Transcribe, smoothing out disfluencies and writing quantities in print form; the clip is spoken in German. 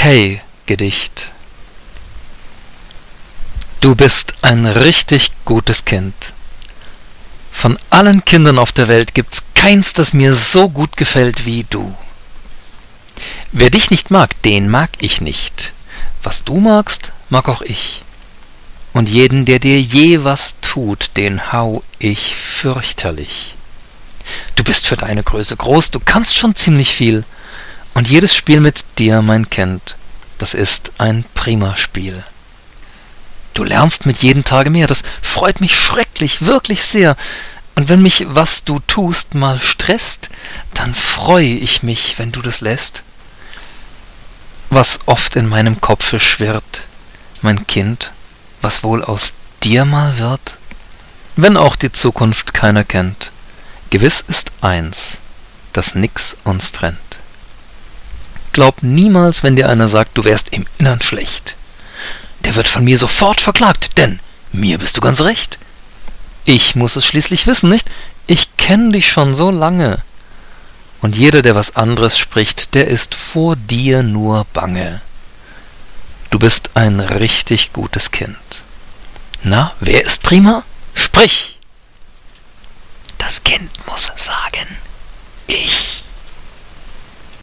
Okay-Gedicht. Du bist ein richtig gutes Kind. Von allen Kindern auf der Welt gibt's keins, das mir so gut gefällt wie du. Wer dich nicht mag, den mag ich nicht. Was du magst, mag auch ich. Und jeden, der dir je was tut, den hau ich fürchterlich. Du bist für deine Größe groß, du kannst schon ziemlich viel. Und jedes Spiel mit dir, mein Kind, das ist ein prima Spiel. Du lernst mit jedem Tage mehr, das freut mich schrecklich, wirklich sehr. Und wenn mich, was du tust, mal stresst, dann freue ich mich, wenn du das lässt. Was oft in meinem Kopfe schwirrt, mein Kind, was wohl aus dir mal wird? Wenn auch die Zukunft keiner kennt, gewiss ist eins, dass nix uns trennt. Glaub niemals, wenn dir einer sagt, du wärst im Innern schlecht. Der wird von mir sofort verklagt, denn mir bist du ganz recht. Ich muss es schließlich wissen, nicht? Ich kenn dich schon so lange. Und jeder, der was anderes spricht, der ist vor dir nur bange. Du bist ein richtig gutes Kind. Na, wer ist prima? Sprich! Das Kind muss sagen, ich.